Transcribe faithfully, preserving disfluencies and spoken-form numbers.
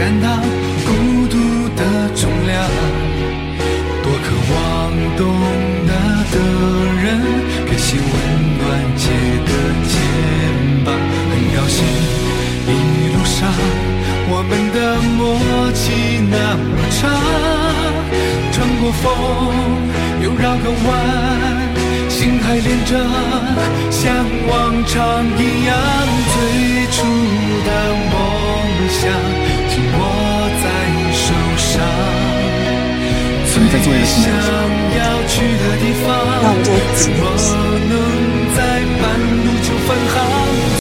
感到孤独的重量，多渴望懂得的人给些温暖，借个肩膀。很高兴一路上我们的默契那么长，穿过风又绕个弯，心还连着，像往常一样。最初的梦想紧握在手上，最想要去的地方， 那我们就一起